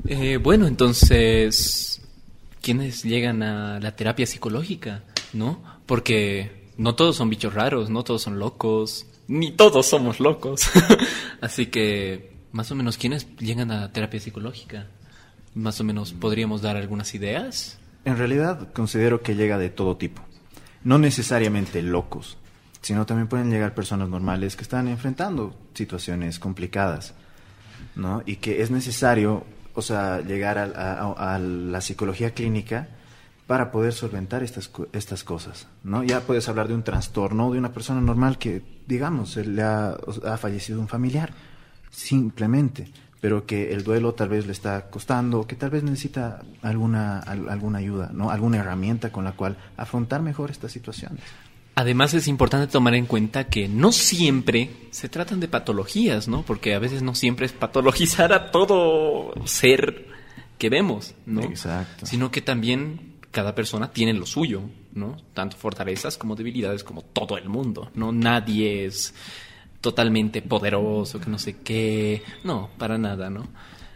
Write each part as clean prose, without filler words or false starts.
Bueno, entonces, ¿quiénes llegan a la terapia psicológica, no? Porque no todos son bichos raros, no todos son locos, ni todos somos locos. Así que, más o menos, ¿quiénes llegan a terapia psicológica? Más o menos, ¿podríamos dar algunas ideas? En realidad, considero que llega de todo tipo. No necesariamente locos, sino también pueden llegar personas normales que están enfrentando situaciones complicadas, ¿no? Y que es necesario, o sea, llegar a la psicología clínica para poder solventar estas cosas, ¿no? Ya puedes hablar de un trastorno de una persona normal que, digamos, ha fallecido un familiar, simplemente, pero que el duelo tal vez le está costando, o que tal vez necesita alguna ayuda, ¿no? Alguna herramienta con la cual afrontar mejor estas situaciones. Además es importante tomar en cuenta que no siempre se tratan de patologías, ¿no? Porque a veces no siempre es patologizar a todo ser que vemos, ¿no? Exacto. Sino que también cada persona tiene lo suyo, ¿no? Tanto fortalezas como debilidades como todo el mundo, ¿no? Nadie es totalmente poderoso, que no sé qué, no, para nada, ¿no?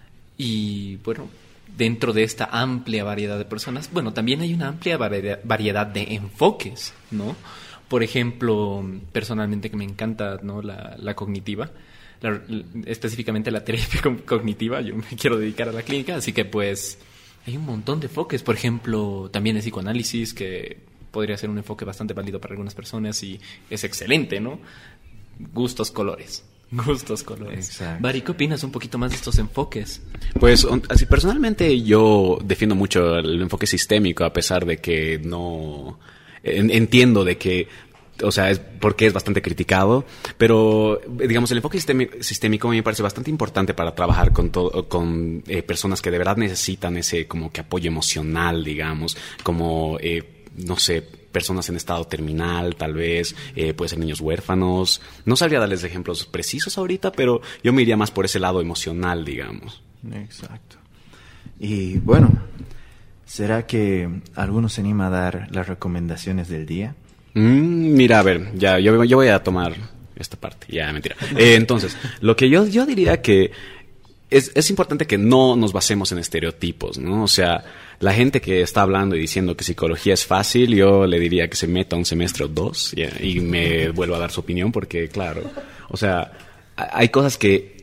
Y bueno, dentro de esta amplia variedad de personas, bueno, también hay una amplia variedad de enfoques, ¿no? Por ejemplo, personalmente que me encanta, ¿no? La cognitiva, específicamente la terapia cognitiva, yo me quiero dedicar a la clínica, así que pues hay un montón de enfoques. Por ejemplo, también el psicoanálisis, que podría ser un enfoque bastante válido para algunas personas y es excelente, ¿no? Gustos, colores. Exacto. Bari, ¿qué opinas un poquito más de estos enfoques? Pues así personalmente yo defiendo mucho el enfoque sistémico, a pesar de que no entiendo de que, o sea, es porque es bastante criticado, pero digamos el enfoque sistémico me parece bastante importante para trabajar con personas que de verdad necesitan ese como que apoyo emocional, digamos, como no sé, personas en estado terminal, tal vez, puede ser niños huérfanos. No sabría darles ejemplos precisos ahorita, pero yo me iría más por ese lado emocional, digamos. Exacto. Y bueno, ¿será que alguno se anima a dar las recomendaciones del día? Mira, a ver, ya yo voy a tomar esta parte, ya, mentira. Entonces, lo que yo diría que es importante que no nos basemos en estereotipos, ¿no? O sea, la gente que está hablando y diciendo que psicología es fácil, yo le diría que se meta un semestre o dos y me vuelva a dar su opinión, porque claro, o sea, hay cosas que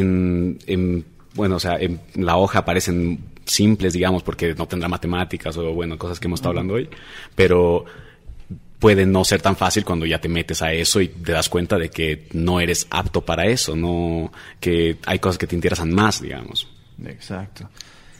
bueno, o sea, en la hoja parecen simples, digamos, porque no tendrá matemáticas o bueno, cosas que hemos estado hablando hoy, pero puede no ser tan fácil cuando ya te metes a eso y te das cuenta de que no eres apto para eso, no, que hay cosas que te interesan más, digamos. Exacto.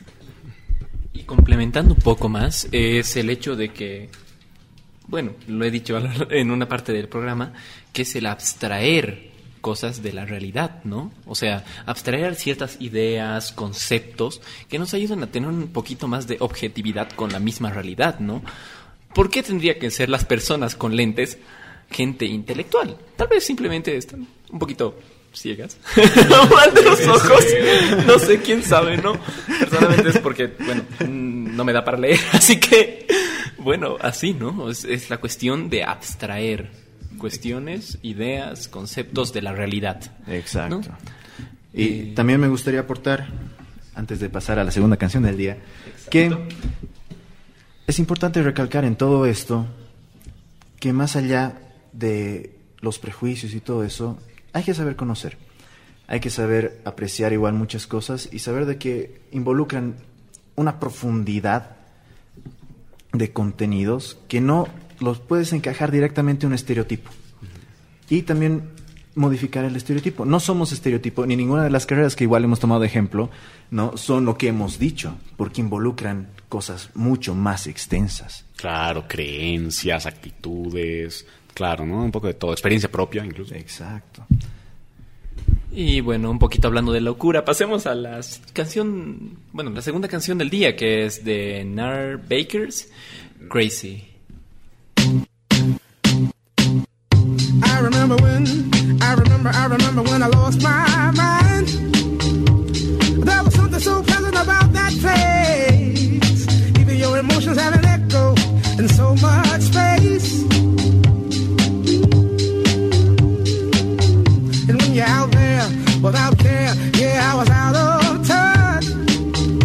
Y complementando un poco más, es el hecho de que, bueno, lo he dicho en una parte del programa, que es el abstraer cosas de la realidad, ¿no? O sea, abstraer ciertas ideas, conceptos que nos ayudan a tener un poquito más de objetividad con la misma realidad, ¿no? ¿Por qué tendría que ser las personas con lentes gente intelectual? Tal vez simplemente están un poquito ciegas. Mal de los ojos. No sé, quién sabe, ¿no? Personalmente es porque, bueno, no me da para leer. Así que, bueno, así, ¿no? Es la cuestión de abstraer cuestiones, ideas, conceptos de la realidad. Exacto. ¿No? Y también me gustaría aportar, antes de pasar a la segunda canción del día, que es importante recalcar en todo esto que más allá de los prejuicios y todo eso, hay que saber conocer, hay que saber apreciar igual muchas cosas y saber de que involucran una profundidad de contenidos que no los puedes encajar directamente en un estereotipo. Y también modificar el estereotipo. No somos estereotipo, ni ninguna de las carreras que igual hemos tomado de ejemplo, no son lo que hemos dicho, porque involucran cosas mucho más extensas. Claro, creencias, actitudes, claro, ¿no? Un poco de todo, experiencia propia incluso. Exacto. Y bueno, un poquito hablando de locura, pasemos a la segunda canción del día, que es de Nar Bakers, Crazy. I remember when I lost my mind. There was something so pleasant about that place. Even your emotions have an echo in so much space. And when you're out there without care, yeah, I was out of touch.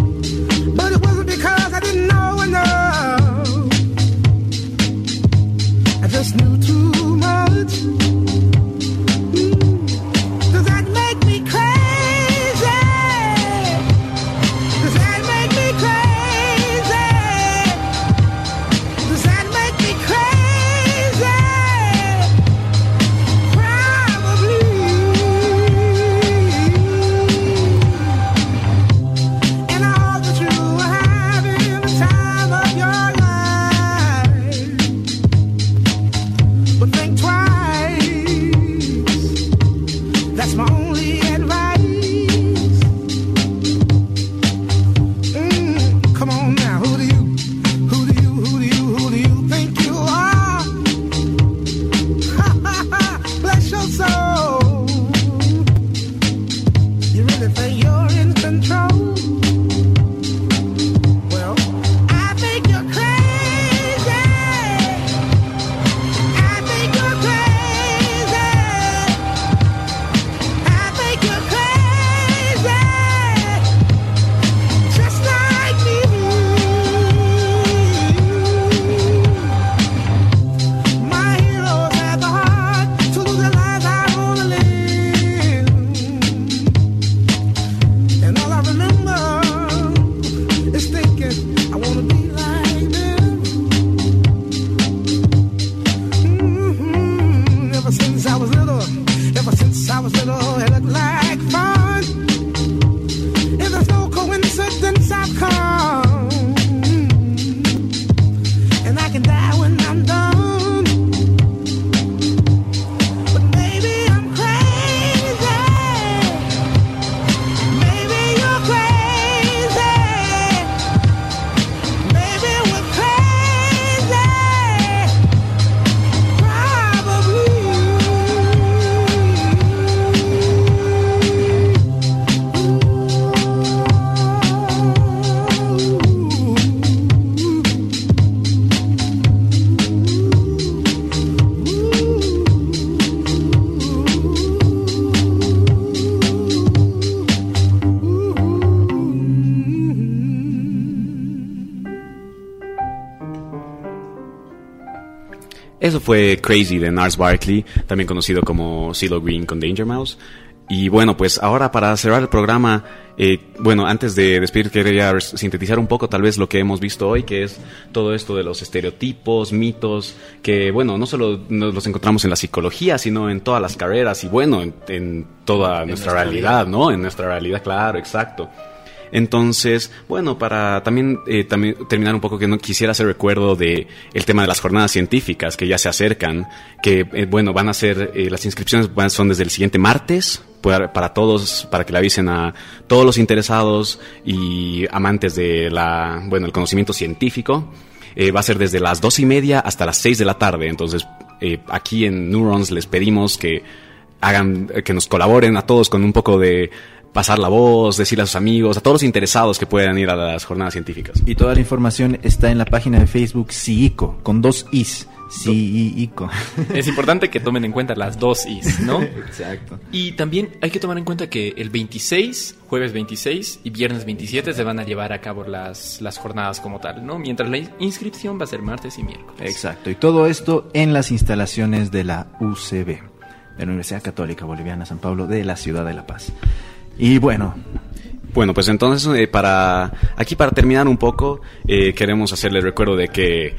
Eso fue Crazy de Gnarls Barkley, también conocido como CeeLo Green con Danger Mouse. Y bueno, pues ahora para cerrar el programa, bueno, antes de despedir quería sintetizar un poco tal vez lo que hemos visto hoy, que es todo esto de los estereotipos, mitos, que bueno, no solo los encontramos en la psicología, sino en todas las carreras y bueno, en toda nuestra realidad, ¿no? En nuestra realidad, claro, exacto. Entonces, bueno, para también terminar un poco, que no quisiera hacer recuerdo de el tema de las jornadas científicas que ya se acercan, que bueno, van a ser, las inscripciones son desde el siguiente martes, para todos, para que le avisen a todos los interesados y amantes de el conocimiento científico. Va a ser desde las 2:30 hasta las 6 de la tarde. Entonces, aquí en Neurons les pedimos que nos colaboren a todos con un poco de pasar la voz, decirle a sus amigos, a todos los interesados que puedan ir a las jornadas científicas. Y toda la información está en la página de Facebook CIICO, con 2 Is. CIICO. Es importante que tomen en cuenta las 2 Is, ¿no? Exacto. Y también hay que tomar en cuenta que el 26, jueves 26 y viernes 27 se van a llevar a cabo las jornadas como tal, ¿no? Mientras la inscripción va a ser martes y miércoles. Exacto. Y todo esto en las instalaciones de la UCB, de la Universidad Católica Boliviana San Pablo de la Ciudad de La Paz. Y bueno, pues entonces para terminar un poco, queremos hacerles recuerdo de que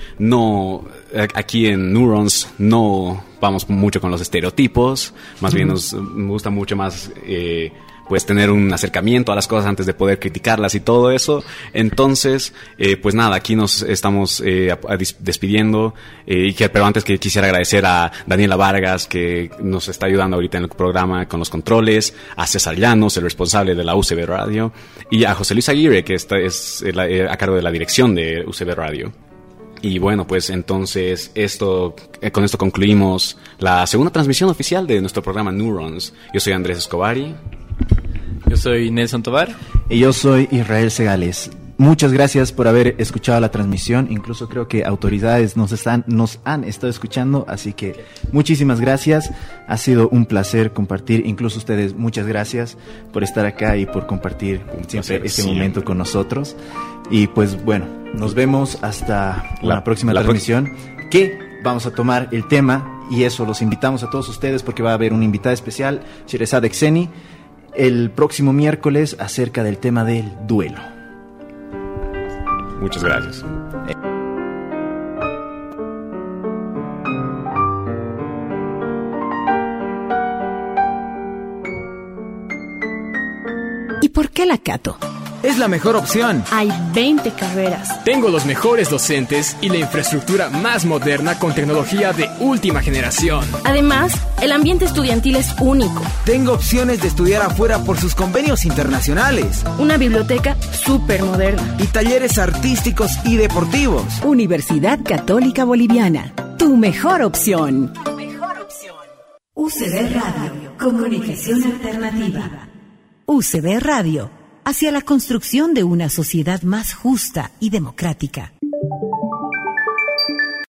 aquí en Neurons no vamos mucho con los estereotipos, más bien nos gusta mucho más pues tener un acercamiento a las cosas antes de poder criticarlas y todo eso. Entonces, pues nada, aquí nos estamos despidiendo, pero antes que quisiera agradecer a Daniela Vargas, que nos está ayudando ahorita en el programa con los controles, a César Llanos, el responsable de la UCB Radio, y a José Luis Aguirre, que es a cargo de la dirección de UCB Radio. Y bueno, pues entonces con esto concluimos la segunda transmisión oficial de nuestro programa Neurons. Yo soy Andrés Escobari. Yo soy Nelson Tovar. Y yo soy Israel Segales. Muchas gracias por haber escuchado la transmisión. Incluso creo que autoridades nos han estado escuchando, así que muchísimas gracias. Ha sido un placer compartir. Incluso ustedes, muchas gracias por estar acá y por compartir siempre este momento con nosotros. Y pues bueno, nos vemos hasta una próxima transmisión, que vamos a tomar el tema, y eso los invitamos a todos ustedes porque va a haber una invitada especial, Sherezad Exeni, el próximo miércoles, acerca del tema del duelo. Muchas gracias. ¿Y por qué la Cato? Es la mejor opción. Hay 20 carreras. Tengo los mejores docentes y la infraestructura más moderna con tecnología de última generación. Además, el ambiente estudiantil es único. Tengo opciones de estudiar afuera por sus convenios internacionales. Una biblioteca súper moderna. Y talleres artísticos y deportivos. Universidad Católica Boliviana. Tu mejor opción. UCB Radio. Comunicación alternativa. UCB Radio. Hacia la construcción de una sociedad más justa y democrática.